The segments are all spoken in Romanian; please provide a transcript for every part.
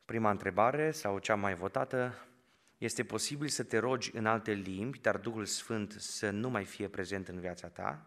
Prima întrebare, sau cea mai votată, este posibil să te rogi în alte limbi, dar Duhul Sfânt să nu mai fie prezent în viața ta?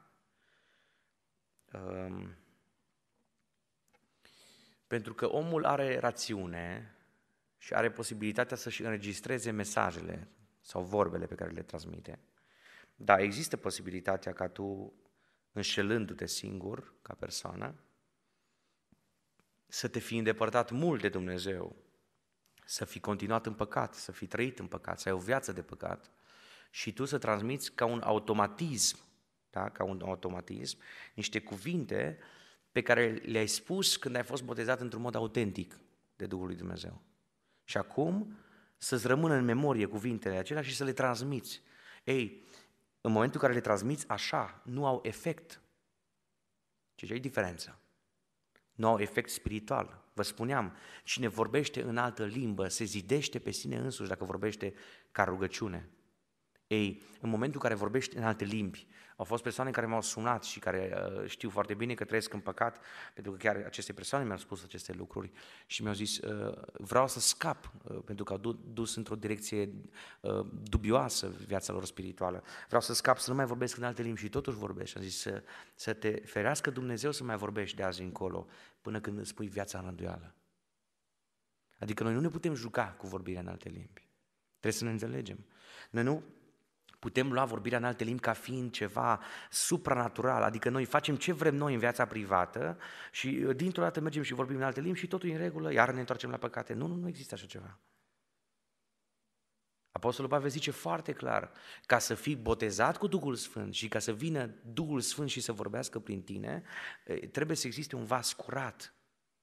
Pentru că omul are rațiune și are posibilitatea să-și înregistreze mesajele sau vorbele pe care le transmite. Dar există posibilitatea ca tu, înșelându-te singur, ca persoană, să te fi îndepărtat mult de Dumnezeu, să fi continuat în păcat, să fi trăit în păcat, să ai o viață de păcat și tu să transmiți ca un automatism, da? Ca un automatism, niște cuvinte pe care le-ai spus când ai fost botezat într-un mod autentic de Duhul lui Dumnezeu. Și acum să-ți rămână în memorie cuvintele acelea și să le transmiți. Ei, în momentul în care le transmiți așa, nu au efect. Ce e diferența? Nu au efect spiritual. Vă spuneam, cine vorbește în altă limbă se zidește pe sine însuși dacă vorbește ca rugăciune. Ei, în momentul în care vorbești în alte limbi, au fost persoane care m-au sunat și care știu foarte bine că trăiesc în păcat, pentru că chiar aceste persoane mi-au spus aceste lucruri și mi-au zis, vreau să scap, pentru că au dus într-o direcție dubioasă viața lor spirituală. Vreau să scap, să nu mai vorbesc în alte limbi și totuși vorbesc. Am zis să te ferească Dumnezeu să mai vorbești de azi încolo, până când îți pui viața în rânduială. Adică noi nu ne putem juca cu vorbirea în alte limbi. Trebuie să ne înțelegem. Noi nu putem lua vorbirea în alte limbi ca fiind ceva supranatural, adică noi facem ce vrem noi în viața privată și dintr-o dată mergem și vorbim în alte limbi și totul e în regulă, iar ne întoarcem la păcate. Nu există așa ceva. Apostolul Pavel zice foarte clar, ca să fii botezat cu Duhul Sfânt și ca să vină Duhul Sfânt și să vorbească prin tine, trebuie să existe un vas curat.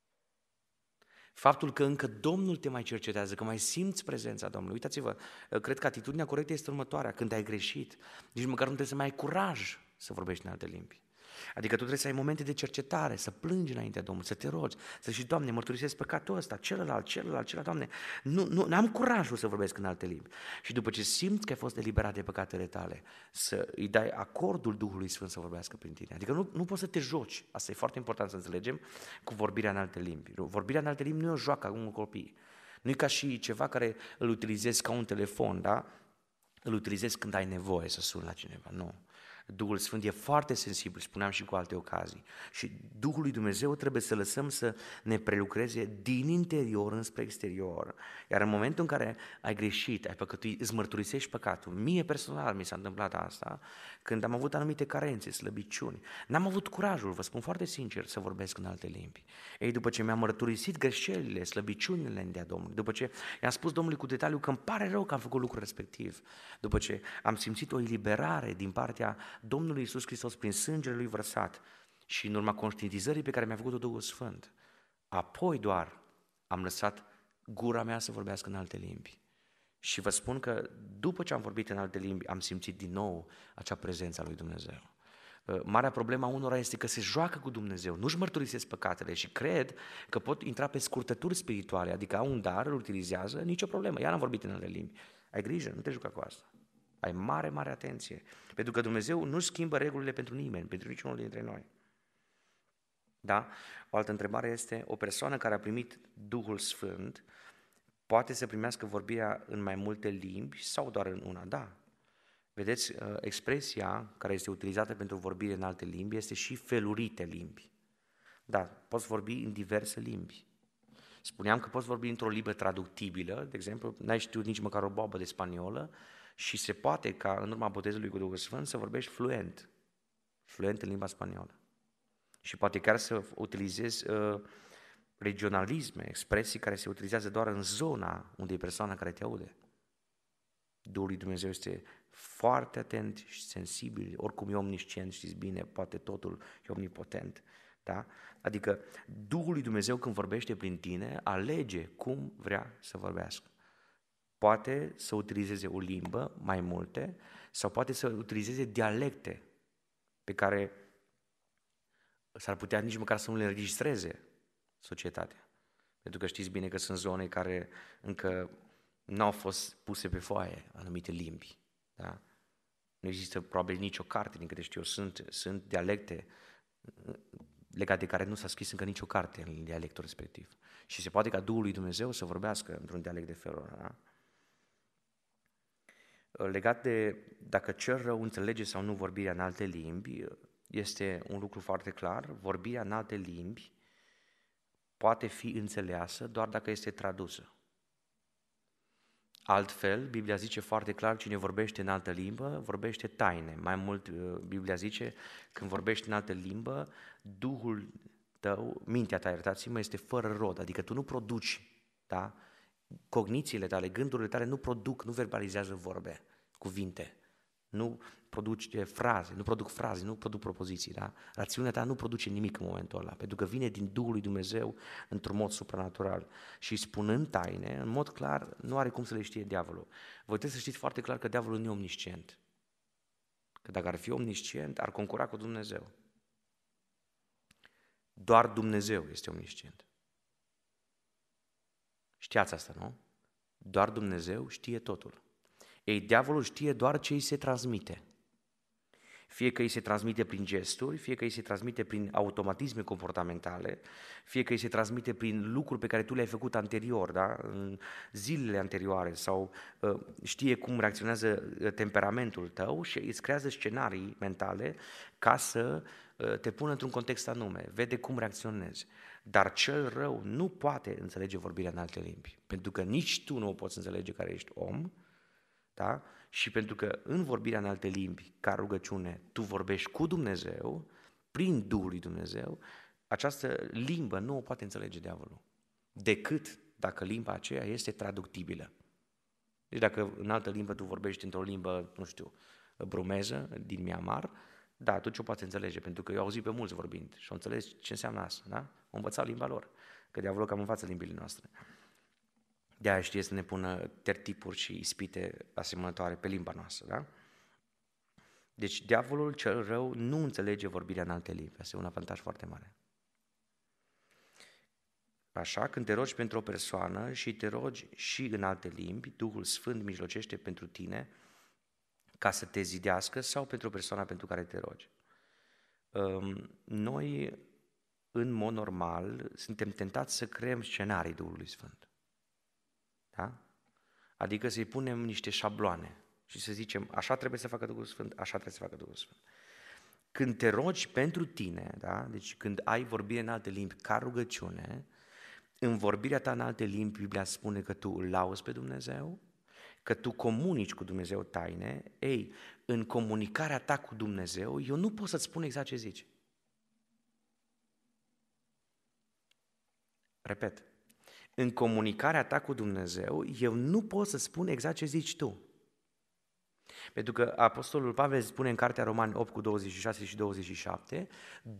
Faptul că încă Domnul te mai cercetează, că mai simți prezența Domnului. Uitați-vă, cred că atitudinea corectă este următoarea. Când ai greșit, nici măcar nu trebuie să mai ai curaj să vorbești în alte limbi. Adică tu trebuie să ai momente de cercetare, să plângi înaintea Domnului, să te rogi, să zici, Doamne, mărturisesc păcatul ăsta, celălalt, Doamne, nu am curajul să vorbesc în alte limbi. Și după ce simți că ai fost eliberat de păcatele tale, să îi dai acordul Duhului Sfânt să vorbească prin tine. Adică nu poți să te joci, asta e foarte important să înțelegem, cu vorbirea în alte limbi. Vorbirea în alte limbi nu e o joacă cum un copii. Nu e ca și ceva care îl utilizezi ca un telefon, da? Îl utilizezi când ai nevoie să suni la cineva, nu. Duhul Sfânt e foarte sensibil, spuneam și cu alte ocazii. Și Duhul lui Dumnezeu trebuie să lăsăm să ne prelucreze din interior înspre exterior. Iar în momentul în care ai greșit, ai păcătuit, îți mărturisești păcatul. Mie personal mi s-a întâmplat asta, când am avut anumite carențe, slăbiciuni. N-am avut curajul, vă spun foarte sincer, să vorbesc în alte limbi. Ei, după ce mi-am mărturisit greșelile, slăbiciunile înaintea Domnului, după ce i-am spus Domnului cu detaliu că îmi pare rău că am făcut lucrul respectiv, după ce am simțit o eliberare din partea Domnului Iisus Hristos prin sângele Lui vărsat și în urma conștientizării pe care mi-a făcut-o Duhul Sfânt, apoi doar am lăsat gura mea să vorbească în alte limbi. Și vă spun că după ce am vorbit în alte limbi, am simțit din nou acea prezență a lui Dumnezeu. Marea problemă a unora este că se joacă cu Dumnezeu, nu-și mărturisesc păcatele și cred că pot intra pe scurtături spirituale, adică au un dar, îl utilizează, nicio problemă, iar am vorbit în alte limbi. Ai grijă, nu te juca cu asta. Ai mare atenție, pentru că Dumnezeu nu schimbă regulile pentru nimeni, pentru niciunul dintre noi. Da? O altă întrebare este, o persoană care a primit Duhul Sfânt poate să primească vorbirea în mai multe limbi sau doar în una? Da. Vedeți, expresia care este utilizată pentru vorbire în alte limbi este și felurite limbi. Da, poți vorbi în diverse limbi. Spuneam că poți vorbi într-o limbă traductibilă, de exemplu, n-ai știut nici măcar o boabă de spaniolă și se poate ca în urma botezului cu Duhul Sfânt să vorbești fluent în limba spaniolă. Și poate chiar să utilizezi regionalisme, expresii care se utilizează doar în zona unde e persoana care te aude. Duhul lui Dumnezeu este foarte atent și sensibil, oricum e omniscient, știți bine, poate totul, e omnipotent. Da? Adică Duhul lui Dumnezeu când vorbește prin tine, alege cum vrea să vorbească. Poate să utilizeze o limbă, mai multe, sau poate să utilizeze dialecte pe care s-ar putea nici măcar să nu le înregistreze societatea. Pentru că știți bine că sunt zone care încă nu au fost puse pe foaie anumite limbi. Da? Nu există probabil nicio carte, din câte știu eu, sunt dialecte legat de care nu s-a scris încă nicio carte în dialectul respectiv. Și se poate ca Duhul lui Dumnezeu să vorbească într-un dialect de felul ăla. Da? Legat de dacă cel rău înțelege sau nu vorbirea în alte limbi, este un lucru foarte clar. Vorbirea în alte limbi poate fi înțeleasă doar dacă este tradusă. Altfel, Biblia zice foarte clar, cine vorbește în altă limbă, vorbește taine. Mai mult, Biblia zice, când vorbești în altă limbă, Duhul tău, mintea ta, iertați-mă, este fără rod, adică tu nu produci, da? Cognițiile tale, gândurile tale nu produc, nu verbalizează vorbe, cuvinte, nu produce fraze, nu produc propoziții, da? Rațiunea ta nu produce nimic în momentul ăla, pentru că vine din Duhul lui Dumnezeu într-un mod supranatural. Și spunând taine, în mod clar, nu are cum să le știe diavolul. Voi trebuie să știți foarte clar că diavolul nu e omniscient. Că dacă ar fi omniscient, ar concura cu Dumnezeu. Doar Dumnezeu este omniscient. Știați asta, nu? Doar Dumnezeu știe totul. Ei, diavolul știe doar ce îi se transmite. Fie că îi se transmite prin gesturi, fie că îi se transmite prin automatisme comportamentale, fie că îi se transmite prin lucruri pe care tu le-ai făcut anterior, da? În zilele anterioare, sau știe cum reacționează temperamentul tău și îți creează scenarii mentale ca să te pună într-un context anume, vede cum reacționezi. Dar cel rău nu poate înțelege vorbirea în alte limbi, pentru că nici tu nu o poți înțelege care ești om, da? Și pentru că în vorbirea în alte limbi, ca rugăciune, tu vorbești cu Dumnezeu, prin Duhul lui Dumnezeu, această limbă nu o poate înțelege diavolul, decât dacă limba aceea este traductibilă. Deci dacă în altă limbă tu vorbești într-o limbă, nu știu, brumeză, din Myanmar, da, atunci o poate înțelege, pentru că eu auzit pe mulți vorbind și o înțeles ce înseamnă asta, da? O învățat limba lor, că diavolul cam învață limbile noastre. De-aia știe să ne pună tertipuri și ispite asemănătoare pe limba noastră, da? Deci diavolul cel rău nu înțelege vorbirea în alte limbi, asta e un avantaj foarte mare. Așa, când te rogi pentru o persoană și te rogi și în alte limbi, Duhul Sfânt mijlocește pentru tine ca să te zidească sau pentru persoana pentru care te rogi. Noi, în mod normal, suntem tentați să creăm scenarii Duhului Sfânt. Da? Adică să-i punem niște șabloane și să zicem, așa trebuie să facă Duhul Sfânt, așa trebuie să facă Duhul Sfânt. Când te rogi pentru tine, da? Deci când ai vorbire în alte limbi ca rugăciune, în vorbirea ta în alte limbi, Biblia spune că tu îl lauzi pe Dumnezeu, că tu comunici cu Dumnezeu taine. Ei, în comunicarea ta cu Dumnezeu, eu nu pot să-ți spun exact ce zici. Repet, în comunicarea ta cu Dumnezeu, eu nu pot să spun exact ce zici tu. Pentru că Apostolul Pavel spune în cartea Romani 8 cu 26 și 27,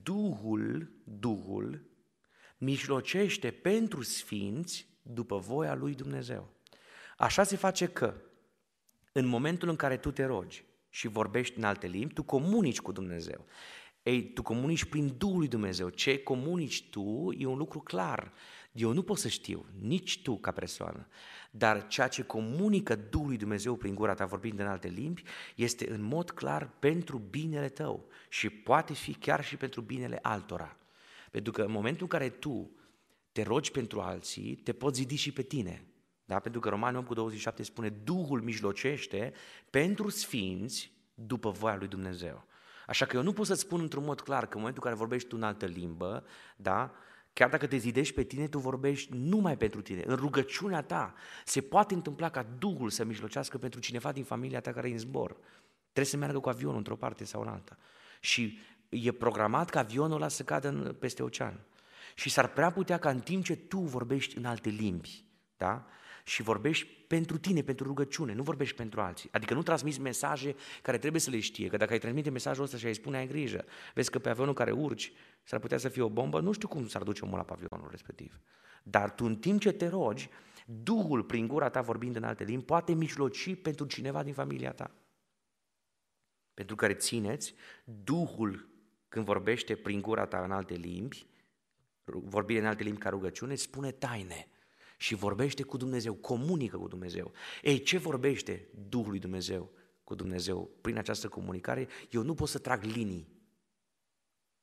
Duhul mijlocește pentru sfinți după voia lui Dumnezeu. Așa se face că în momentul în care tu te rogi și vorbești în alte limbi, tu comunici cu Dumnezeu. Ei, tu comunici prin Duhul lui Dumnezeu. Ce comunici tu e un lucru clar. Eu nu pot să știu, nici tu ca persoană, dar ceea ce comunică Duhul lui Dumnezeu prin gura ta vorbind în alte limbi este în mod clar pentru binele tău și poate fi chiar și pentru binele altora. Pentru că în momentul în care tu te rogi pentru alții, te poți zidi și pe tine. Da? Pentru că Romani 8 cu 27 spune Duhul mijlocește pentru sfinți după voia lui Dumnezeu. Așa că eu nu pot să-ți spun într-un mod clar că în momentul în care vorbești tu în altă limbă, da? Chiar dacă te zidești pe tine, tu vorbești numai pentru tine. În rugăciunea ta se poate întâmpla ca Duhul să mijlocească pentru cineva din familia ta care e în zbor. Trebuie să meargă cu avionul într-o parte sau în alta. Și e programat ca avionul ăla să cadă peste ocean. Și s-ar prea putea ca în timp ce tu vorbești în alte limbi, da? Și vorbești pentru tine, pentru rugăciune, nu vorbești pentru alții. Adică nu transmiți mesaje care trebuie să le știe, că dacă ai transmite mesajul ăsta și ai spune, ai grijă, vezi că pe avionul care urci s-ar putea să fie o bombă, nu știu cum s-ar duce omul la pe avionul respectiv. Dar tu în timp ce te rogi, Duhul prin gura ta vorbind în alte limbi poate mijloci pentru cineva din familia ta. Pentru că rețineți, Duhul când vorbește prin gura ta în alte limbi, vorbire în alte limbi ca rugăciune, spune taine. Și vorbește cu Dumnezeu, comunică cu Dumnezeu. Ei, ce vorbește Duhul lui Dumnezeu cu Dumnezeu prin această comunicare? Eu nu pot să trag linii.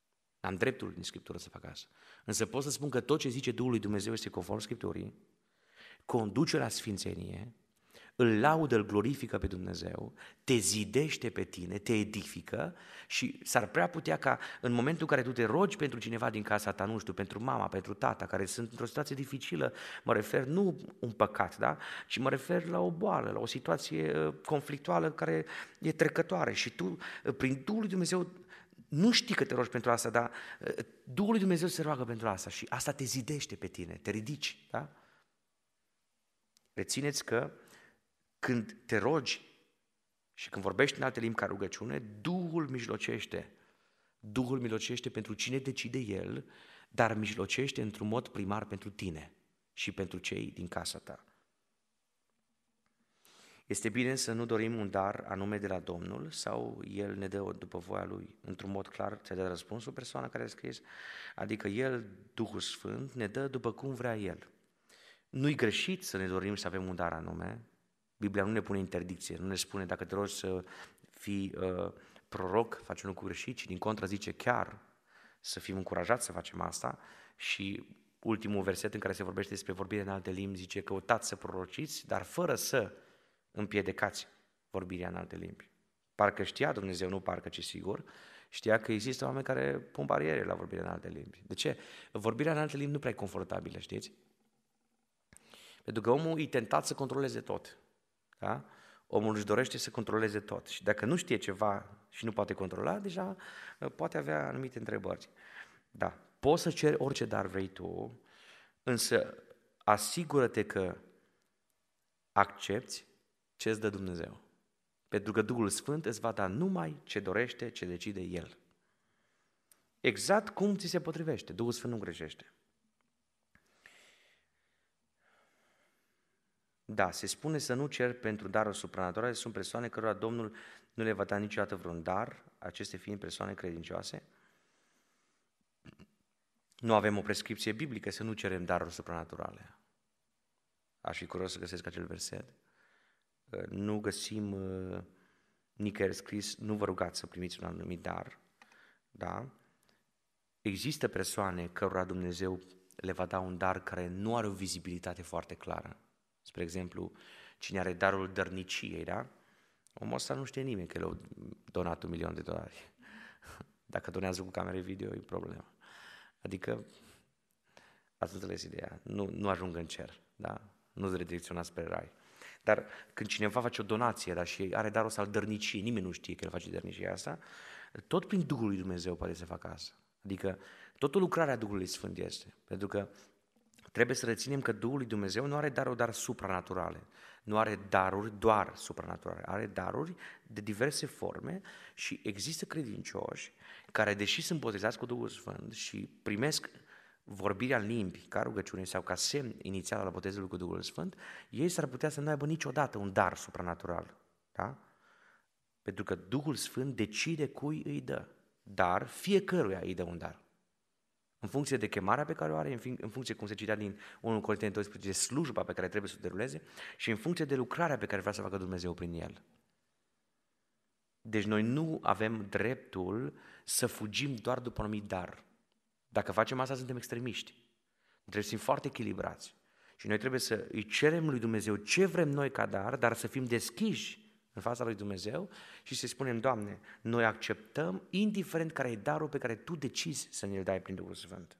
Am dreptul din Scriptură să fac asta. Însă pot să spun că tot ce zice Duhul lui Dumnezeu este conform Scripturii, conduce la sfințenie, îl laudă, îl glorifică pe Dumnezeu, te zidește pe tine, te edifică și s-ar prea putea ca în momentul în care tu te rogi pentru cineva din casa ta, nu știu, pentru mama, pentru tata, care sunt într-o situație dificilă, mă refer nu un păcat, da? Ci mă refer la o boală, la o situație conflictuală care e trecătoare și tu, prin Duhul lui Dumnezeu, nu știi că te rogi pentru asta, dar Duhul lui Dumnezeu se roagă pentru asta și asta te zidește pe tine, te ridici, da? Rețineți că când te rogi și când vorbești în alte limbi ca rugăciune, Duhul mijlocește pentru cine decide El, dar mijlocește într-un mod primar pentru tine și pentru cei din casa ta. Este bine să nu dorim un dar anume de la Domnul sau El ne dă după voia Lui. Într-un mod clar ți-a dat răspunsul persoana care a scris, adică El, Duhul Sfânt, ne dă după cum vrea El. Nu-i greșit să ne dorim să avem un dar anume. Biblia nu ne pune interdicție, nu ne spune dacă te rogi să fii proroc, faci un lucru greșit, ci din contră zice chiar să fim încurajați să facem asta. Și ultimul verset în care se vorbește despre vorbire în alte limbi zice căutați să prorociți, dar fără să împiedicați vorbirea în alte limbi. Parcă știa Dumnezeu, nu parcă, ci sigur, știa că există oameni care pun bariere la vorbirea în alte limbi. De ce? Vorbirea în alte limbi nu prea e confortabilă, știți? Pentru că omul e tentat să controleze tot. Da? Omul își dorește să controleze tot și dacă nu știe ceva și nu poate controla, deja poate avea anumite întrebări. Da, poți să ceri orice dar vrei tu, însă asigură-te că accepți ce îți dă Dumnezeu. Pentru că Duhul Sfânt îți va da numai ce dorește, ce decide El. Exact cum ți se potrivește. Duhul Sfânt nu greșește. Da, se spune să nu cer pentru daruri supranaturale, sunt persoane cărora Domnul nu le va da niciodată vreun dar, aceste fiind persoane credincioase. Nu avem o prescripție biblică să nu cerem daruri supranaturale. Aș fi curios să găsesc acel verset. Nu găsim nicăieri scris, nu vă rugați să primiți un anumit dar. Da? Există persoane cărora Dumnezeu le va da un dar care nu are o vizibilitate foarte clară. Spre exemplu, cine are darul dărniciei, da? Omul ăsta nu știe nimeni că le-a donat $1.000.000. Dacă donează cu camere video, e problemă. Adică, ați înțeles ideea, nu ajung în cer, da? Nu-ți redirecționa spre rai. Dar când cineva face o donație, da, și are darul ăsta al dărniciei, nimeni nu știe că el face dărnicia asta, tot prin Duhul lui Dumnezeu poate să facă asta. Adică, tot o lucrare a Duhului Sfânt este, pentru că trebuie să reținem că Duhul lui Dumnezeu nu are daruri doar supranaturale, nu are daruri doar supranaturale, are daruri de diverse forme și există credincioși care, deși sunt botezați cu Duhul Sfânt și primesc vorbirea în limbi ca rugăciune sau ca semn inițial al botezului cu Duhul Sfânt, ei s-ar putea să nu aibă niciodată un dar supranatural. Da? Pentru că Duhul Sfânt decide cui îi dă, dar fiecăruia îi dă un dar. În funcție de chemarea pe care o are, în funcție, cum se citea din 1 Corinteni 12, de slujba pe care trebuie să o deruleze și în funcție de lucrarea pe care vrea să facă Dumnezeu prin el. Deci noi nu avem dreptul să fugim doar după un anumit dar. Dacă facem asta, suntem extremiști. Trebuie să fim foarte echilibrați. Și noi trebuie să îi cerem lui Dumnezeu ce vrem noi ca dar să fim deschiși în fața lui Dumnezeu și să-i spunem, Doamne, noi acceptăm, indiferent care e darul pe care Tu decizi să ne-l dai prin Duhul Sfânt.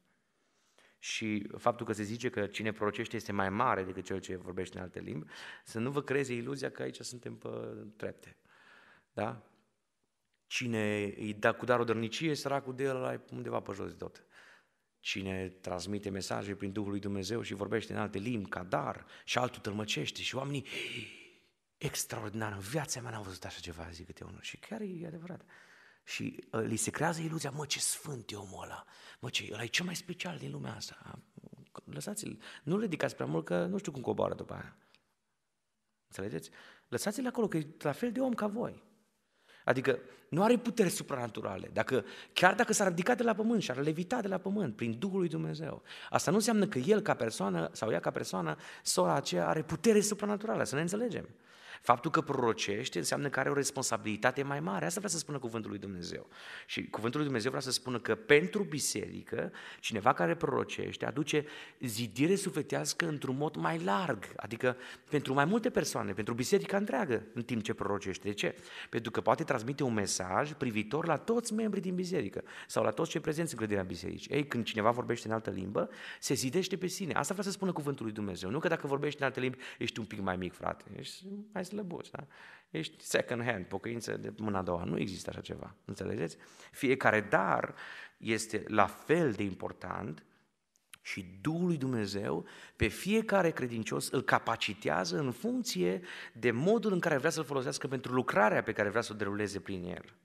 Și faptul că se zice că cine prorocește este mai mare decât cel ce vorbește în alte limbi, să nu vă creeze iluzia că aici suntem pe trepte. Da? Cine îi dă cu darul dărnicie, săracul de el ăla e undeva pe jos de tot. Cine transmite mesaje prin Duhul lui Dumnezeu și vorbește în alte limbi ca dar și altul tălmăcește și oamenii extraordinar, în viața mea n-am văzut așa ceva, zic câte unul. Și chiar e adevărat. Și li se creează iluzia, mă, ce sfânt e omul ăla, mă, ăla e cel mai special din lumea asta. Lăsați-l, nu-l ridicați prea mult, că nu știu cum coboară după aia. Înțelegeți? Lăsați-l acolo, că e la fel de om ca voi. Adică nu are puteri supranaturale. Chiar dacă s-ar ridica de la pământ și ar levita de la pământ prin Duhul lui Dumnezeu, asta nu înseamnă că el ca persoană sau ea ca persoană, sora aceea are putere supranaturală, să ne înțelegem. Faptul că prorocește înseamnă că are o responsabilitate mai mare. Asta vrea să spună cuvântul lui Dumnezeu. Și cuvântul lui Dumnezeu vrea să spună că pentru biserică, cineva care prorocește aduce zidire sufletească într-un mod mai larg, adică pentru mai multe persoane, pentru biserica întreagă, în timp ce prorocește. De ce? Pentru că poate transmite un mesaj privitor la toți membrii din biserică sau la toți cei prezenți în clădirea bisericii. Ei, când cineva vorbește în altă limbă, se zidește pe sine. Asta vrea să spună cuvântul lui Dumnezeu. Nu că dacă vorbești în alte limbi, ești un pic mai mic, frate. Ești mai slăbuț, da? Ești second hand, pocăință de mâna a doua. Nu există așa ceva, înțelegeți? Fiecare dar este la fel de important și Duhul lui Dumnezeu pe fiecare credincios îl capacitează în funcție de modul în care vrea să-l folosească pentru lucrarea pe care vrea să o deruleze prin el.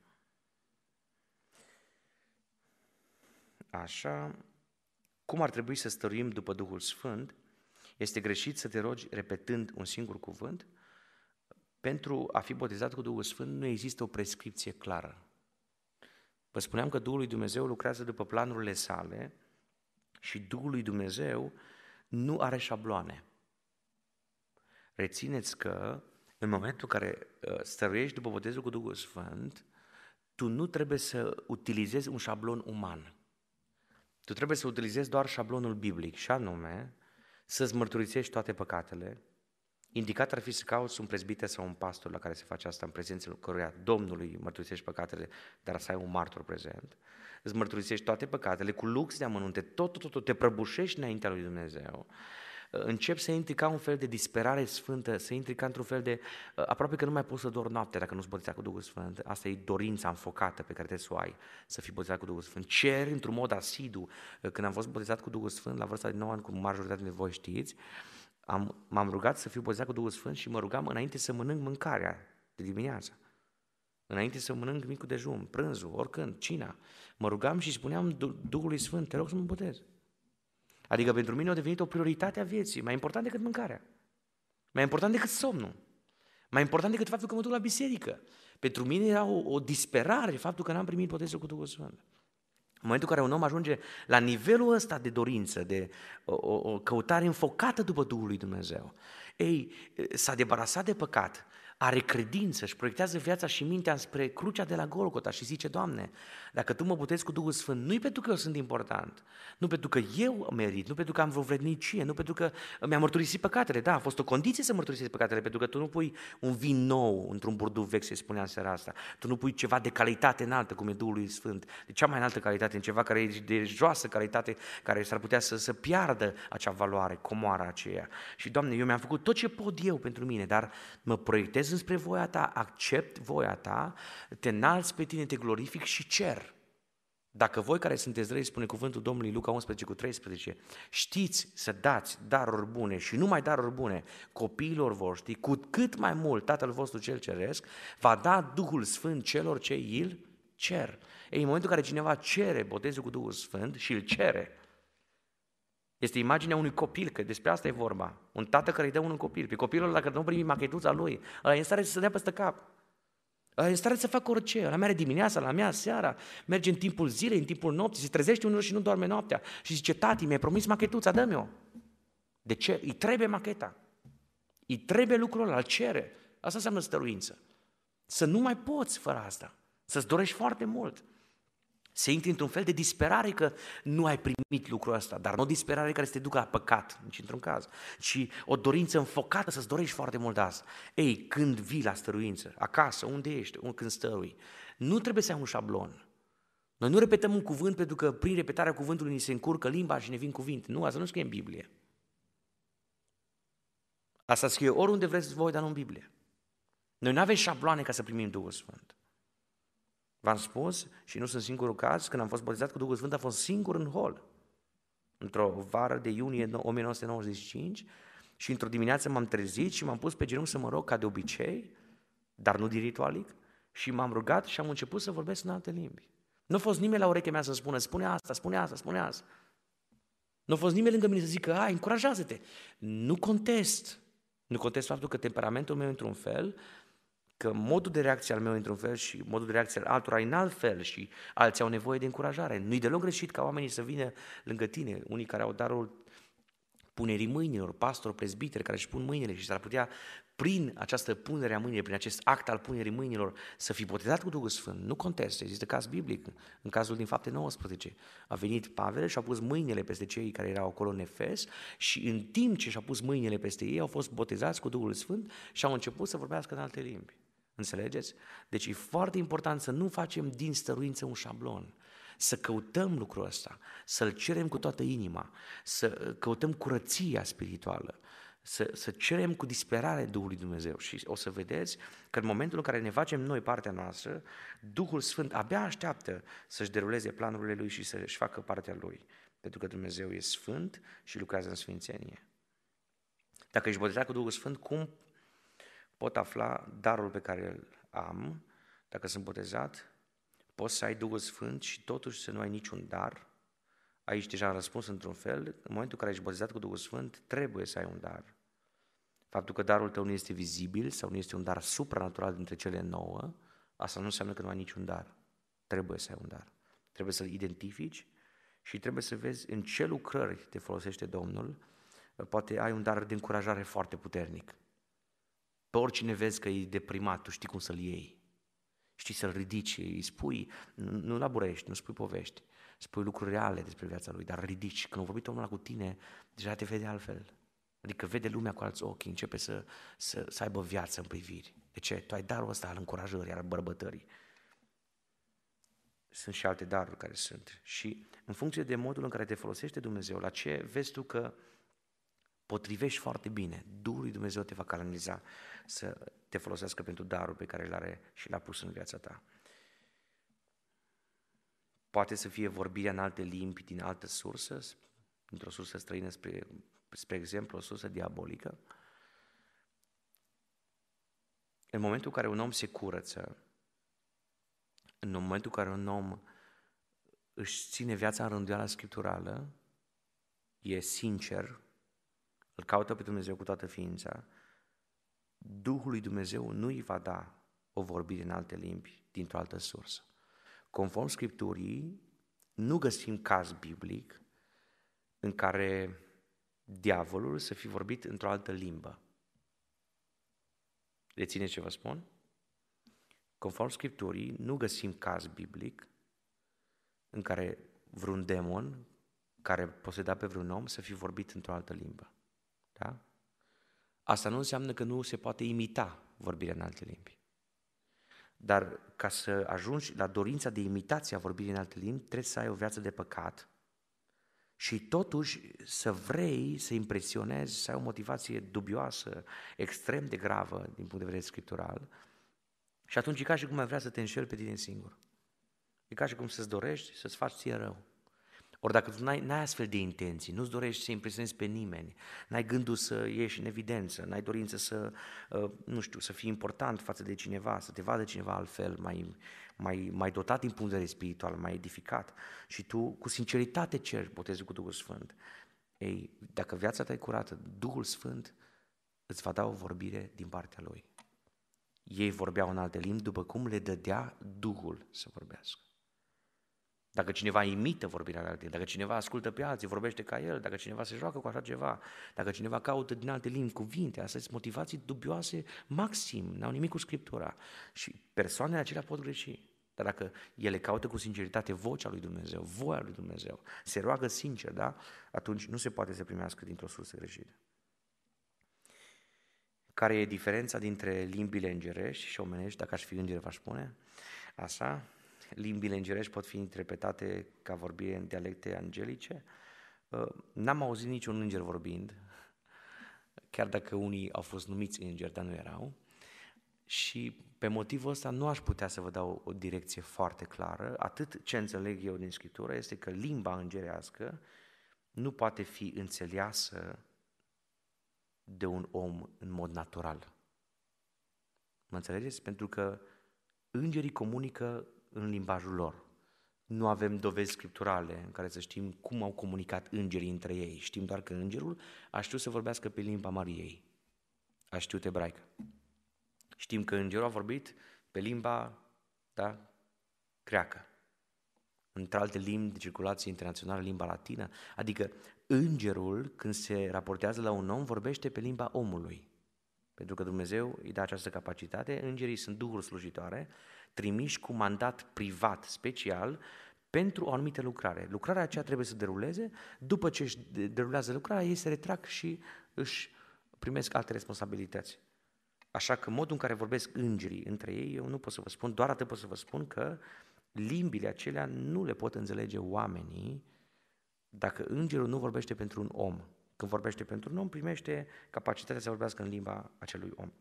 Așa, cum ar trebui să stăruim după Duhul Sfânt? Este greșit să te rogi repetând un singur cuvânt? Pentru a fi botezat cu Duhul Sfânt nu există o prescripție clară. Vă spuneam că Duhul lui Dumnezeu lucrează după planurile sale și Duhul lui Dumnezeu nu are șabloane. Rețineți că în momentul în care stăruiești după botezul cu Duhul Sfânt, tu nu trebuie să utilizezi un șablon uman. Tu trebuie să utilizezi doar șablonul biblic, și anume să-ți mărturisești toate păcatele. Indicat ar fi să cauți un prezbiter sau un pastor la care se face asta în prezența căruia Domnului mărturisești păcatele, dar să ai un martor prezent. Îți mărturisești toate păcatele cu lux de amănunte, tot, te prăbușești înaintea lui Dumnezeu. Începi să intri ca un fel de disperare sfântă, să intri ca într-un fel de, aproape că nu mai poți să dormi noaptea dacă nu-ți botezat cu Duhul Sfânt. Asta e dorința înfocată pe care trebuie să o ai, să fii botezat cu Duhul Sfânt. Ceri într-un mod asidu. Când am fost botezat cu Duhul Sfânt, la vârsta de 9 ani, cum majoritatea dintre voi știți, m-am rugat să fiu botezat cu Duhul Sfânt și mă rugam înainte să mănânc mâncarea de dimineață. Înainte să mănânc micul dejun, prânzul, oricând, cina. Mă rugam și spuneam Duhului Sfânt, te rog să mă botez. Adică pentru mine a devenit o prioritate a vieții, mai important decât mâncarea, mai important decât somnul, mai important decât faptul că mă duc la biserică. Pentru mine era o disperare faptul că n-am primit botezul cu Duhul Sfânt. În momentul în care un om ajunge la nivelul ăsta de dorință, de o căutare înfocată după Duhul lui Dumnezeu, ei, s-a debarasat de păcat, are credință, își proiectează viața și mintea spre crucea de la Golgota și zice, Doamne, dacă Tu mă botezi cu Duhul Sfânt, nu-i pentru că eu sunt important, nu pentru că eu merit, nu pentru că am vreo vrednicie, nu pentru că mi-am mărturisit păcatele, da, a fost o condiție să mărturisesc păcatele, pentru că Tu nu pui un vin nou într-un burduf vechi, se spunea în seara asta, Tu nu pui ceva de calitate înaltă, cum e Duhul Sfânt, de cea mai înaltă calitate, în ceva care e de joasă calitate, care s-ar putea să piardă acea valoare, comoara aceea. Și, Doamne, eu mi-am făcut tot ce pot eu pentru mine, dar mă proiectez înspre voia Ta, accept voia Ta, te înalți pe Tine, te glorific și cer. Dacă voi care sunteți răi, spune cuvântul Domnului Luca 11:13, știți să dați daruri bune și numai daruri bune copiilor voștri, cu cât mai mult Tatăl vostru cel ceresc va da Duhul Sfânt celor ce îl cer. Ei, în momentul în care cineva cere botezul cu Duhul Sfânt și îl cere, este imaginea unui copil, că despre asta e vorba. Un tată care îi dă un copil. Pe copilul ăla, dacă nu primi machetuța lui, ăla e în stare să se dea peste cap. Ăla e în stare să facă orice. Ăla merge dimineața, la mea seara, merge în timpul zilei, în timpul nopții, se trezește unul și nu doarme noaptea. Și zice, tati, mi-ai promis machetuța, dă-mi-o. De ce? Îi trebuie macheta. Îi trebuie lucrul ăla, îl cere. Asta înseamnă stăruință. Să nu mai poți fără asta. Să-ți dorești foarte mult. Să intri într-un fel de disperare că nu ai primit lucrul ăsta, dar nu o disperare care să te ducă la păcat, nici într-un caz, ci o dorință înfocată să-ți dorești foarte mult asta. Ei, când vii la stăruință, acasă, unde ești, când stărui, nu trebuie să ai un șablon. Noi nu repetăm un cuvânt pentru că prin repetarea cuvântului ni se încurcă limba și ne vin cuvinte. Nu, asta nu scrie în Biblie. Asta scrie oriunde vreți voi, dar nu în Biblie. Noi nu avem șabloane ca să primim Duhul Sfânt. V-am spus, și nu sunt singurul caz, când am fost botezat cu Duhul Sfânt, am fost singur în hol. Într-o vară de iunie 1995 și într-o dimineață m-am trezit și m-am pus pe genunchi să mă rog ca de obicei, dar nu din ritualic, și m-am rugat și am început să vorbesc în alte limbi. Nu a fost nimeni la urechea mea să spună, spune asta, spune asta, spune asta. Nu a fost nimeni lângă mine să zică, hai, încurajează-te. Nu contest faptul că temperamentul meu e într-un fel, că modul de reacție al meu e într-un fel și modul de reacție al altora e în alt fel și alții au nevoie de încurajare. Nu-i deloc greșit ca oamenii să vină lângă tine, unii care au darul punerii mâinilor, pastori, prezbiteri care își pun mâinile și s-ar putea prin această punere a mâinilor, prin acest act al punerii mâinilor, să fi botezat cu Duhul Sfânt. Nu contestă, există caz biblic. În cazul din Fapte 19 a venit Pavel și a pus mâinile peste cei care erau acolo în Efes și în timp ce și-a pus mâinile peste ei, au fost botezați cu Duhul Sfânt și au început să vorbească în alte limbi. Înțelegeți? Deci e foarte important să nu facem din stăruință un șablon. Să căutăm lucrul ăsta, să-L cerem cu toată inima, să căutăm curăția spirituală, să cerem cu disperare Duhului Dumnezeu și o să vedeți că în momentul în care ne facem noi partea noastră, Duhul Sfânt abia așteaptă să-și deruleze planurile Lui și să-și facă partea Lui, pentru că Dumnezeu e sfânt și lucrează în sfințenie. Dacă ești botezat cu Duhul Sfânt, cum pot afla darul pe care îl am? Dacă sunt botezat, poți să ai Duhul Sfânt și totuși să nu ai niciun dar? Aici deja am răspuns într-un fel, în momentul în care ești botezat cu Duhul Sfânt, trebuie să ai un dar. Faptul că darul tău nu este vizibil sau nu este un dar supranatural dintre cele 9, asta nu înseamnă că nu ai niciun dar. Trebuie să ai un dar. Trebuie să-l identifici și trebuie să vezi în ce lucrări te folosește Domnul. Poate ai un dar de încurajare foarte puternic. Pe oricine vezi că e deprimat, tu știi cum să-l iei. Știi să-l ridici, îi spui, nu laburești, nu spui povești, spui lucruri reale despre viața lui, dar ridici. Când a vorbit omul ăla cu tine, deja te vede altfel. Adică vede lumea cu alți ochi, începe să aibă viață în priviri. De ce? Tu ai darul ăsta al încurajării, al bărbătării. Sunt și alte daruri care sunt. Și în funcție de modul în care te folosește Dumnezeu, la ce vezi tu că potrivești foarte bine, Duhul lui Dumnezeu te va canaliza să te folosească pentru darul pe care îl are și l-a pus în viața ta. Poate să fie vorbirea în alte limbi, din altă sursă, dintr-o sursă străină, spre exemplu, o sursă diabolică. În momentul în care un om se curăță, în momentul în care un om își ține viața în rânduială scripturală, e sincer, îl caută pe Dumnezeu cu toată ființa, Duhul lui Dumnezeu nu îi va da o vorbire în alte limbi dintr-o altă sursă. Conform Scripturii, nu găsim caz biblic în care diavolul să fi vorbit într-o altă limbă. Rețineți ce vă spun? Conform Scripturii, nu găsim caz biblic în care vreun demon care poseda pe vreun om să fi vorbit într-o altă limbă. Da? Asta nu înseamnă că nu se poate imita vorbirea în alte limbi. Dar ca să ajungi la dorința de imitație a vorbirii în alte limbi, trebuie să ai o viață de păcat și totuși să vrei să impresionezi, să ai o motivație dubioasă, extrem de gravă din punct de vedere scriptural. Și atunci e ca și cum ai vrea să te înșeli pe tine singur. E ca și cum să-ți dorești să-ți faci ție rău. Ori dacă tu n-ai astfel de intenții, nu-ți dorești să impresionezi pe nimeni, n-ai gândul să ieși în evidență, n-ai dorință să, să fii important față de cineva, să te vadă cineva altfel, mai dotat din punct de vedere spiritual, mai edificat și tu cu sinceritate ceri botezul cu Duhul Sfânt. Ei, dacă viața ta e curată, Duhul Sfânt îți va da o vorbire din partea Lui. Ei vorbeau în alte limbi după cum le dădea Duhul să vorbească. Dacă cineva imită vorbirea de alții, dacă cineva ascultă pe alții, vorbește ca el, dacă cineva se joacă cu așa ceva, dacă cineva caută din alte limbi cuvinte, astea sunt motivații dubioase maxim, n-au nimic cu Scriptura. Și persoanele acelea pot greși. Dar dacă ele caută cu sinceritate vocea lui Dumnezeu, voia lui Dumnezeu, se roagă sincer, da? Atunci nu se poate să primească dintr-o sursă greșită. Care e diferența dintre limbile îngerești și omenești, dacă aș fi înger, v-aș spune? Așa, limbile îngerești pot fi interpretate ca vorbire în dialecte angelice. N-am auzit niciun înger vorbind, chiar dacă unii au fost numiți îngeri, dar nu erau. Și pe motivul ăsta nu aș putea să vă dau o direcție foarte clară. Atât ce înțeleg eu din Scriptură este că limba îngerească nu poate fi înțeleasă de un om în mod natural. Mă înțelegeți? Pentru că îngerii comunică în limbajul lor. Nu avem dovezi scripturale în care să știm cum au comunicat îngerii între ei. Știm doar că îngerul a știut să vorbească pe limba Mariei. A știut ebraică. Știm că îngerul a vorbit pe limba, greacă. între alte limbi de circulație internațională, limba latină, adică îngerul, când se raportează la un om, vorbește pe limba omului. Pentru că Dumnezeu îi dă această capacitate, îngerii sunt duhuri slujitoare, trimiși cu mandat privat, special, pentru o anumită lucrare. Lucrarea aceea trebuie să deruleze, după ce își derulează lucrarea, ei se retrag și își primesc alte responsabilități. Așa că modul în care vorbesc îngerii între ei, eu nu pot să vă spun, doar atât pot să vă spun că limbile acelea nu le pot înțelege oamenii dacă îngerul nu vorbește pentru un om. Când vorbește pentru un om, primește capacitatea să vorbească în limba acelui om.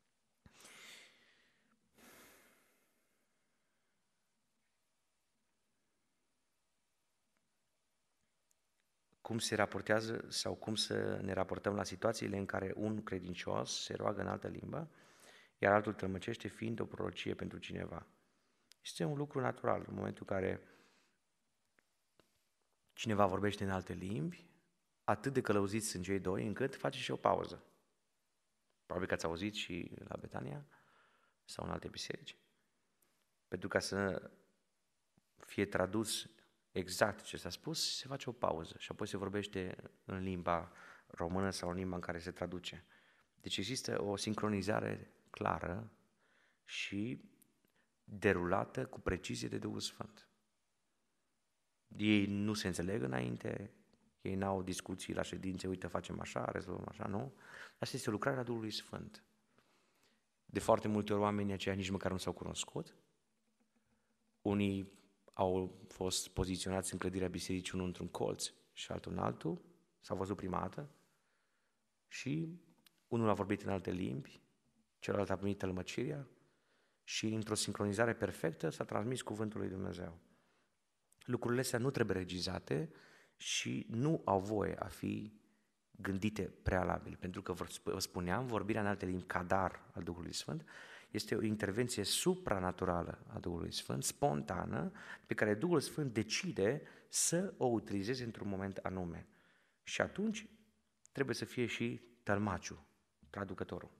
Cum se raportează sau cum să ne raportăm la situațiile în care un credincios se roagă în altă limbă, iar altul tălmăcește fiind o prorocie pentru cineva. Este un lucru natural. În momentul în care cineva vorbește în alte limbi, atât de călăuziți sunt cei doi încât face și o pauză. Probabil că ați auzit și la Betania sau în alte biserici. Pentru ca să fie tradus exact ce s-a spus, se face o pauză și apoi se vorbește în limba română sau în limba în care se traduce. Deci există o sincronizare clară și derulată cu precizie de Duhul Sfânt. Ei nu se înțeleg înainte, ei n-au discuții la ședințe, uite, facem așa, rezolvăm așa, nu? Asta este o lucrare a Duhului Sfânt. De foarte multe ori oamenii aceia nici măcar nu s-au cunoscut. Unii au fost poziționați în clădirea bisericii, unul într-un colț și altul în altul, s-au văzut prima dată și unul a vorbit în alte limbi, celălalt a primit tălmăcirea și într-o sincronizare perfectă s-a transmis cuvântul lui Dumnezeu. Lucrurile astea nu trebuie regizate și nu au voie a fi gândite prealabil, pentru că vă spuneam, vorbirea în alte limbi ca dar al Duhului Sfânt este o intervenție supranaturală a Duhului Sfânt, spontană, pe care Duhul Sfânt decide să o utilizeze într-un moment anume. Și atunci trebuie să fie și tălmaciul, traducătorul.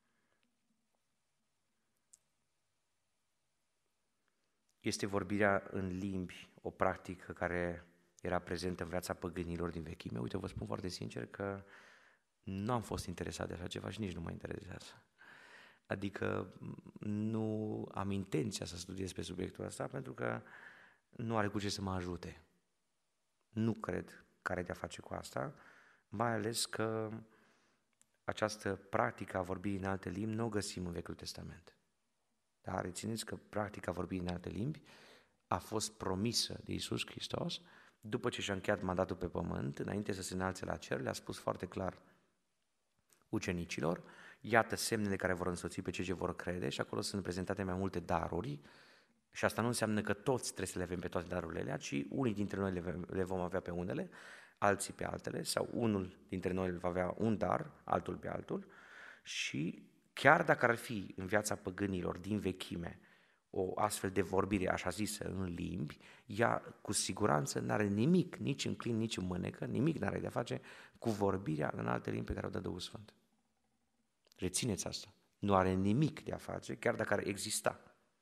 Este vorbirea în limbi o practică care era prezentă în viața păgânilor din vechime. Uite, vă spun foarte sincer că nu am fost interesat de așa ceva și nici nu mă interesează. Adică nu am intenția să studiez pe subiectul ăsta pentru că nu are cu ce să mă ajute. Nu cred că are de-a face cu asta, mai ales că această practică a vorbirii în alte limbi nu o găsim în Vechiul Testament. Dar rețineți că practica vorbirii în alte limbi a fost promisă de Iisus Hristos după ce și-a încheiat mandatul pe pământ, înainte să se înalțe la cer, le-a spus foarte clar ucenicilor, iată semnele care vor însoți pe cei ce vor crede și acolo sunt prezentate mai multe daruri și asta nu înseamnă că toți trebuie să le avem pe toate darurile alea, ci unii dintre noi le vom avea pe unele, alții pe altele sau unul dintre noi va avea un dar, altul pe altul și chiar dacă ar fi în viața păgânilor din vechime o astfel de vorbire, așa zisă, în limbi, ea cu siguranță n-are nimic, nici în clin, nici în mânecă, nimic n-are de-a face cu vorbirea în alte limbi pe care o dă Duhul Sfânt. Rețineți asta. Nu are nimic de a face, chiar dacă ar exista.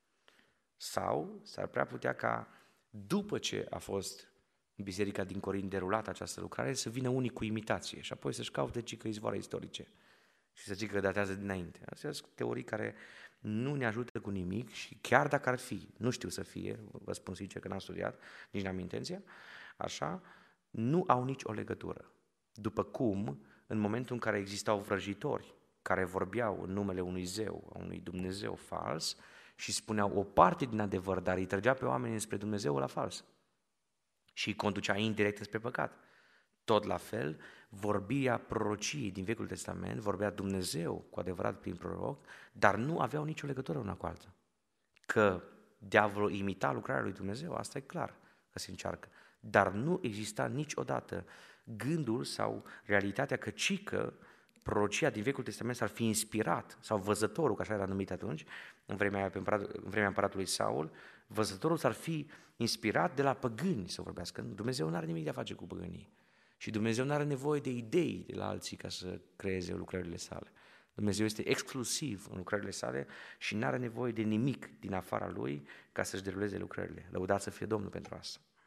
Sau s-ar prea putea ca, după ce a fost în biserica din Corint derulată această lucrare, să vină unii cu imitație și apoi să-și caute cică izvoare istorice și să zică că datează dinainte. Astea sunt teorii care nu ne ajută cu nimic și chiar dacă ar fi, nu știu să fie, vă spun sincer că n-am studiat, nici n-am intenția, așa, nu au nici o legătură. După cum, în momentul în care existau vrăjitori care vorbeau în numele unui zeu, a unui Dumnezeu fals și spuneau o parte din adevăr, dar îi trăgea pe oameni spre Dumnezeu la fals și îi conducea indirect spre păcat. Tot la fel, vorbirea prorociei din Vechiul Testament, vorbea Dumnezeu cu adevărat prin proroc, dar nu aveau nicio legătură una cu alta. Că diavolul imita lucrarea lui Dumnezeu, asta e clar că se încearcă. Dar nu exista niciodată gândul sau realitatea că cică prorocia din Vechiul Testament s-ar fi inspirat, sau văzătorul, că așa era numit atunci, în vremea împăratului Saul, văzătorul s-ar fi inspirat de la păgâni să vorbească. Dumnezeu nu are nimic de a face cu păgânii. Și Dumnezeu nu are nevoie de idei de la alții ca să creeze lucrările sale. Dumnezeu este exclusiv în lucrările sale și nu are nevoie de nimic din afara Lui ca să-și deruleze lucrările. Lăudați să fie Domnul pentru asta.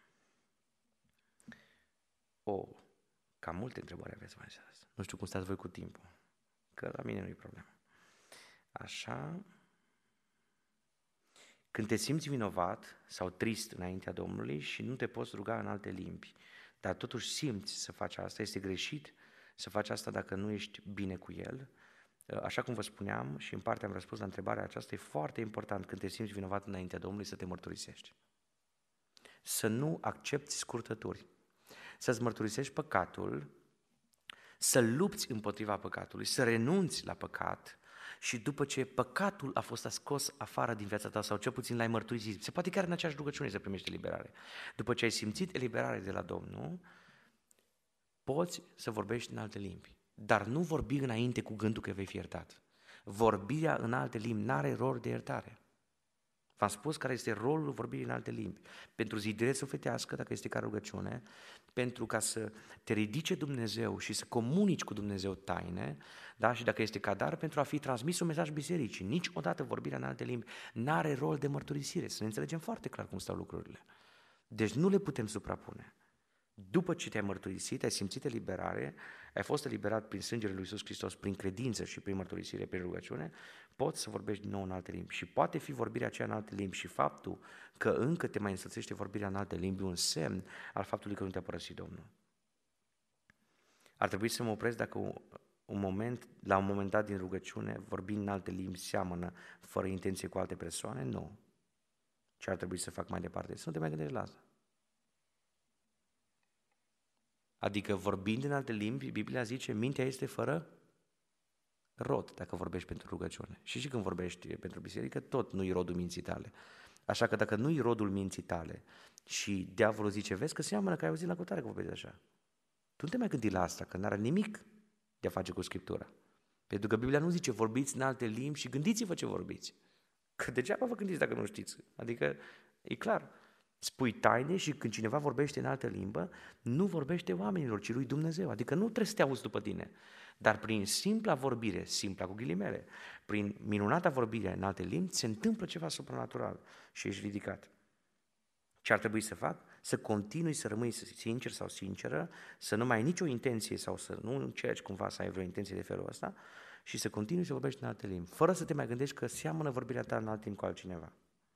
Cam multe întrebări aveți mai seara. Nu știu cum stați voi cu timpul, că la mine nu e problemă. Așa. Când te simți vinovat sau trist înaintea Domnului și nu te poți ruga în alte limbi, dar totuși simți să faci asta, este greșit să faci asta dacă nu ești bine cu El. Așa cum vă spuneam și în parte am răspuns la întrebarea aceasta, e foarte important când te simți vinovat înaintea Domnului să te mărturisești. Să nu accepti scurtături, să-ți mărturisești păcatul, să lupți împotriva păcatului, să renunți la păcat și după ce păcatul a fost scos afară din viața ta sau cel puțin l-ai mărturisit, se poate chiar în aceeași rugăciune să primești eliberare. După ce ai simțit eliberare de la Domnul, poți să vorbești în alte limbi, dar nu vorbi înainte cu gândul că vei fi iertat. Vorbirea în alte limbi n-are rol de iertare. V-am spus care este rolul vorbirii în alte limbi. Pentru zidire sufletească, dacă este ca rugăciune, pentru ca să te ridice Dumnezeu și să comunici cu Dumnezeu taine, da? Și dacă este ca dar, pentru a fi transmis un mesaj bisericii. Niciodată vorbirea în alte limbi n-are rol de mărturisire. Să ne înțelegem foarte clar cum stau lucrurile. Deci nu le putem suprapune. După ce te-ai mărturisit, ai simțit eliberare, ai fost eliberat prin sângele lui Iisus Hristos, prin credință și prin mărturisire, prin rugăciune, poți să vorbești din nou în alte limbi. Și poate fi vorbirea aceea în alte limbi și faptul că încă te mai însățește vorbirea în alte limbi un semn al faptului că nu te-a părăsit Domnul. Ar trebui să mă opresc dacă la un moment dat din rugăciune, vorbind în alte limbi, seamănă fără intenție cu alte persoane? Nu. Ce ar trebui să fac mai departe? Să nu te mai gândești la asta. Adică vorbind în alte limbi, Biblia zice, mintea este fără rod dacă vorbești pentru rugăciune. Și când vorbești pentru biserică, tot nu-i rodul minții tale. Așa că dacă nu-i rodul minții tale și diavolul zice, vezi că seamănă că ai auzit la cutare că vorbești așa. Tu nu te mai gândi la asta, că n-are nimic de a face cu Scriptura. Pentru că Biblia nu zice vorbiți în alte limbi și gândiți-vă ce vorbiți. Că degeaba vă gândiți dacă nu știți. Adică e clar. Spui taine și când cineva vorbește în altă limbă, nu vorbește oamenilor, ci lui Dumnezeu. Adică nu trebuie să te auzi după tine. Dar prin simpla vorbire, simpla cu ghilimele, prin minunata vorbire în alte limbi, se întâmplă ceva supranatural și ești ridicat. Ce ar trebui să fac? Să continui să rămâi sincer sau sinceră, să nu mai ai nicio intenție sau să nu încerci cumva să ai vreo intenție de felul ăsta și să continui să vorbești în alte limbi, fără să te mai gândești că seamănă vorbirea ta în alt timp cu altcineva.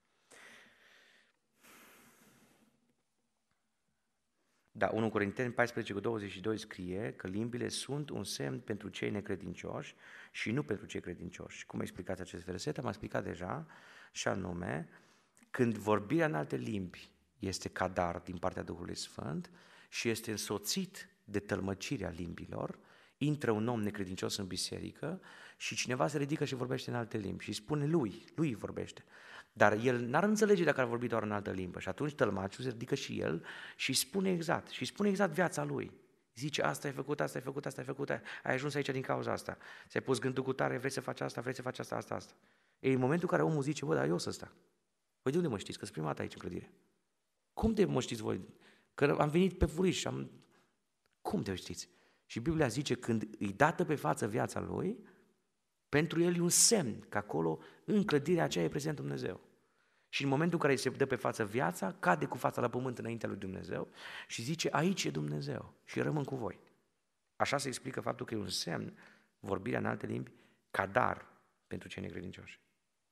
Da, 1 Corinteni 14:22 scrie că limbile sunt un semn pentru cei necredincioși și nu pentru cei credincioși. Cum a explicat acest verset? Am explicat deja, și anume, când vorbirea în alte limbi este ca dar din partea Duhului Sfânt și este însoțit de tălmăcirea limbilor, intră un om necredincios în biserică și cineva se ridică și vorbește în alte limbi și spune lui vorbește. Dar el n-ar înțelege dacă ar vorbi doar în altă limbă și atunci tălmaciul se ridică și el și spune exact viața lui. Zice, asta ai făcut, ai ajuns aici din cauza asta. Ți-ai pus gândul cu tare, vrei să faci asta. E în momentul în care omul zice, dar eu să ăsta. Voi de unde mă știți? Că-s prima dată aici în clădire. Cum de mă știți voi? Că am venit pe furiș și am... Cum te știți? Și Biblia zice, când îi dată pe față viața lui, pentru el e un semn că acolo, în clădirea aceea, e prezent Dumnezeu. Și în momentul în care îi se dă pe față viața, cade cu fața la pământ înaintea lui Dumnezeu și zice, aici e Dumnezeu și rămân cu voi. Așa se explică faptul că e un semn, vorbirea în alte limbi, ca dar pentru cei necredincioși.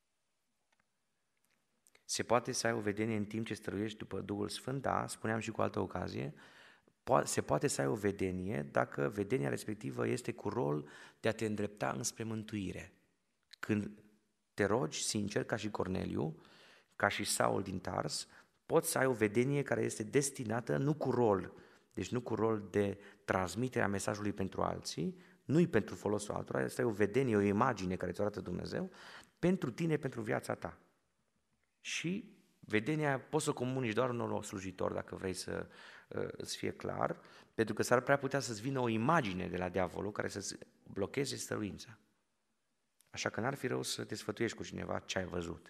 Se poate să ai o vedenie în timp ce stăruiești după Duhul Sfânt? Da, spuneam și cu altă ocazie. Se poate să ai o vedenie dacă vedenia respectivă este cu rol de a te îndrepta înspre mântuire. Când te rogi sincer, ca și Corneliu, ca și Saul din Tars, poți să ai o vedenie care este destinată nu cu rol de transmitere a mesajului pentru alții, nu-i pentru folosul altora, asta e o vedenie, o imagine care ți-o arată Dumnezeu, pentru tine, pentru viața ta. Și vedenia poți să o comunici doar unor slujitor, dacă vrei să îți fie clar, pentru că s-ar prea putea să-ți vină o imagine de la diavolul care să-ți blocheze stăruința. Așa că n-ar fi rău să te sfătuiești cu cineva ce ai văzut.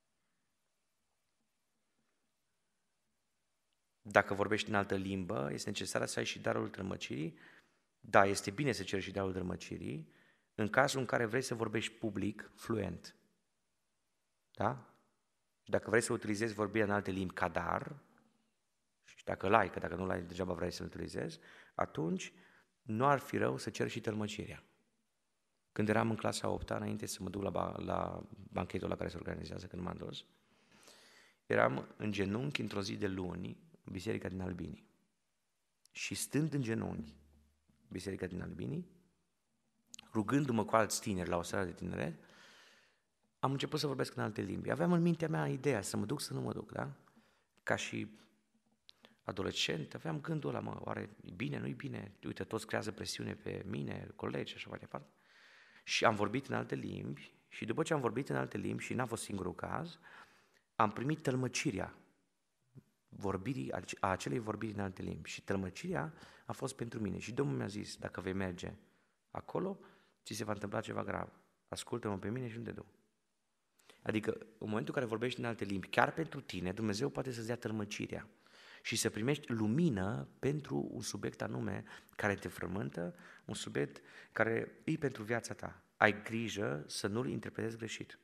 Dacă vorbești în altă limbă, este necesar să ai și darul tălmăcirii. Da, este bine să ceri și darul tălmăcirii, în cazul în care vrei să vorbești public, fluent. Da? Dacă vrei să utilizezi vorbirea în alte limbi ca dar, și dacă l-ai, că dacă nu l-ai, degeaba vrei să-l utilizezi, atunci nu ar fi rău să ceri și tălmăcirea. Când eram în clasa 8-a, înainte să mă duc la banchetul la care se organizează, când m-am dus, eram în genunchi într-o zi de luni, în biserica din Albini. Și stând în genunchi, biserica din Albini, rugându-mă cu alți tineri la o seară de tineret, am început să vorbesc în alte limbi. Aveam în mintea mea ideea să mă duc, să nu mă duc, da? Ca și adolescent, aveam gândul ăla, oare e bine, nu-i bine? Uite, toți creează presiune pe mine, colegi și așa mai departe. Și am vorbit în alte limbi și după ce am vorbit în alte limbi și n-a fost singurul caz, am primit tălmăcirea a acelei vorbiri în alte limbi. Și tălmăcirea a fost pentru mine. Și Domnul mi-a zis, dacă vei merge acolo, ți se va întâmpla ceva grav. Ascultă-mă pe mine și nu te duc. Adică, în momentul în care vorbești în alte limbi, chiar pentru tine, Dumnezeu poate să-ți dea tălmăcirea și să primești lumină pentru un subiect anume care te frământă, un subiect care e pentru viața ta. Ai grijă să nu-l interpretezi greșit.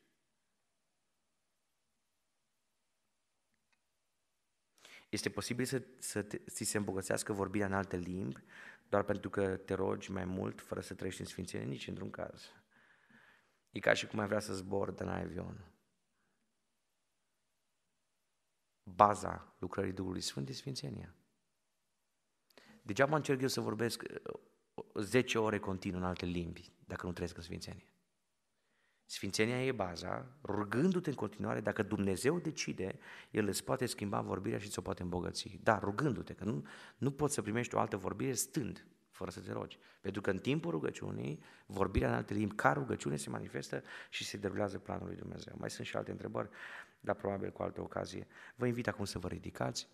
Este posibil ți se îmbogățească vorbirea în alte limbi doar pentru că te rogi mai mult fără să trăiești în sfințenie? Nici într-un caz. E ca și cum ai vrea să zbori de la avion. Baza lucrării Duhului Sfânt e sfințenia. Degeaba încerc eu să vorbesc 10 ore continuu în alte limbi dacă nu trăiesc în sfințenie. Sfințenia e baza, rugându-te în continuare, dacă Dumnezeu decide, El îți poate schimba vorbirea și ți-o poate îmbogăți. Da, rugându-te, că nu poți să primești o altă vorbire stând, fără să te rogi. Pentru că în timpul rugăciunii, vorbirea în alte limbi ca rugăciune se manifestă și se derulează planul lui Dumnezeu. Mai sunt și alte întrebări, dar probabil cu altă ocazie. Vă invit acum să vă ridicați.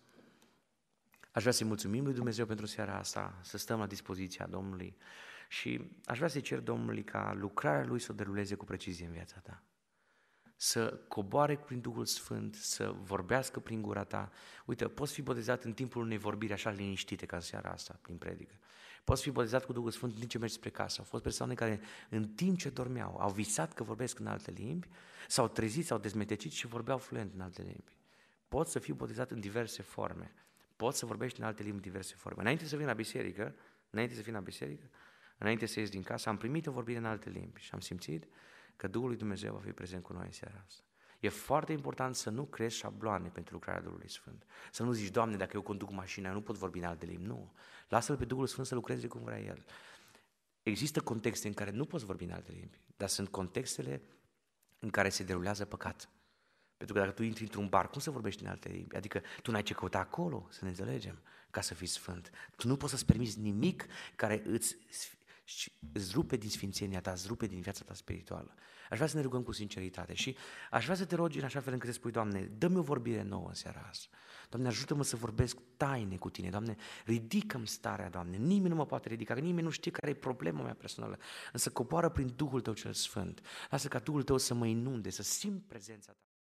Aș vrea să-i mulțumim lui Dumnezeu pentru seara asta, să stăm la dispoziția Domnului. Și aș vrea să-i cer Domnului ca lucrarea Lui să o deruleze cu precizie în viața ta. Să coboare prin Duhul Sfânt, să vorbească prin gura ta. Uite, poți fi botezat în timpul unei vorbiri așa liniștite ca în seara asta, prin predică. Poți fi botezat cu Duhul Sfânt în timp ce mergi spre casă. Au fost persoane care în timp ce dormeau au visat că vorbesc în alte limbi, s-au trezit, s-au dezmetecit și vorbeau fluent în alte limbi. Poți să fii botezat în diverse forme. Poți să vorbești în alte limbi în diverse forme. Înainte să vin la biserică, înainte să ies din casă, am primit o vorbire în alte limbi și am simțit că Duhul lui Dumnezeu va fi prezent cu noi în seara asta. E foarte important să nu crezi șabloane pentru lucrarea Duhului Sfânt. Să nu zici, Doamne, dacă eu conduc mașina, eu nu pot vorbi în alte limbi. Nu. Lasă-L pe Duhul Sfânt să lucreze cum vrea El. Există contexte în care nu poți vorbi în alte limbi, dar sunt contextele în care se derulează păcat. Pentru că dacă tu intri într-un bar, cum să vorbești în alte limbi? Adică tu n-ai ce căuta acolo, să ne înțelegem, ca să fii sfânt. Tu nu poți să-ți permiți nimic care îți rupe din sfințenia ta, îți rupe din viața ta spirituală. Aș vrea să ne rugăm cu sinceritate și aș vrea să te rogi în așa fel încât să spui, Doamne, dă-mi o vorbire nouă în seara asta. Doamne, ajută-mă să vorbesc taine cu Tine. Doamne, ridică-mi starea, Doamne. Nimeni nu mă poate ridica, că nimeni nu știe care e problema mea personală. Însă coboară prin Duhul Tău cel Sfânt. Lasă ca Duhul Tău să mă inunde, să simt prezența Ta.